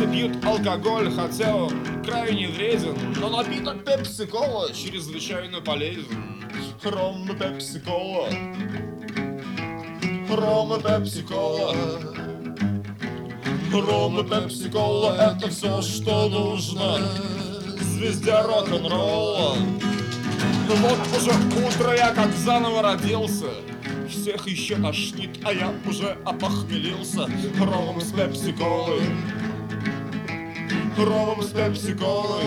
Все пьют алкоголь, хотя он крайне вреден, но напиток пепси-кола чрезвычайно полезен. Ром и пепси-кола, ром и пепси-кола, ром и пепси-кола — это все, что нужно звезде рок-н-ролла. Вот уже утро, я как заново родился. Всех еще тошнит, а я уже опохмелился. Ромом с пепси-колой, ромом с пепси-колой,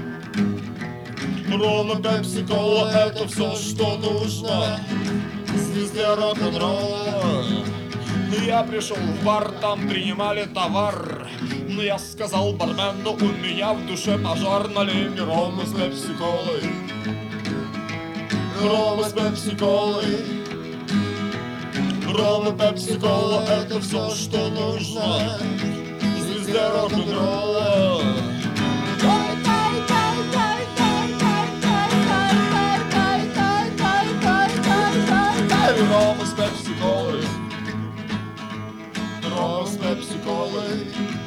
ром и пепси-кола — это все, что нужно звезде рок-н-ролла. Я пришел в бар, там принимали товар, но я сказал бармену: у меня в душе пожар, налей мне рома с пепси-колой, рома с пепси-колой, рома, пепси-кола — это все, что нужно звезде рок-н-ролла. Рома с пепси-колой, рома с пепси-колой,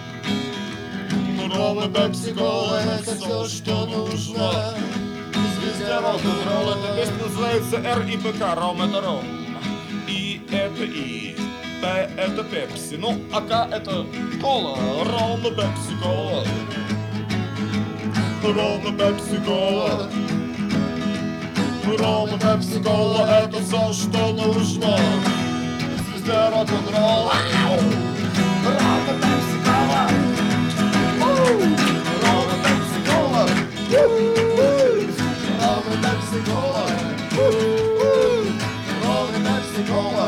рома, пепси-кола — это все, что нужно звезде рок-н-ролла. Эта песня называется «Р» и «ПК». Ром — это ром, И — это И, П — это пепси, ну а К — это кола. Ром и пепси-кола, ром и пепси-кола, ром и пепси-кола — это все, что нужно звезде рок-н-ролла. Ром и пепси-кола, ром и пепси-кола, ром и пепси-кола, ром и пепси-кола,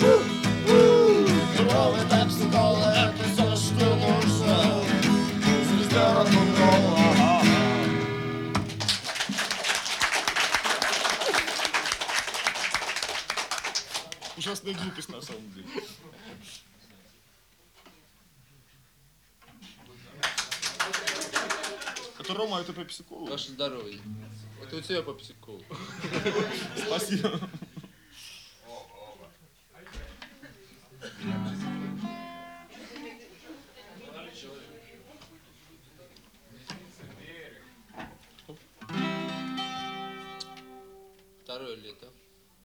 ром и пепси-кола — это все, что нужно звезде рок-н-ролла. Ужасная глупость на самом деле. Это Рома, это пепси-кола. Ваше здоровье. Это у тебя пепси-кола. Спасибо. Второе лето.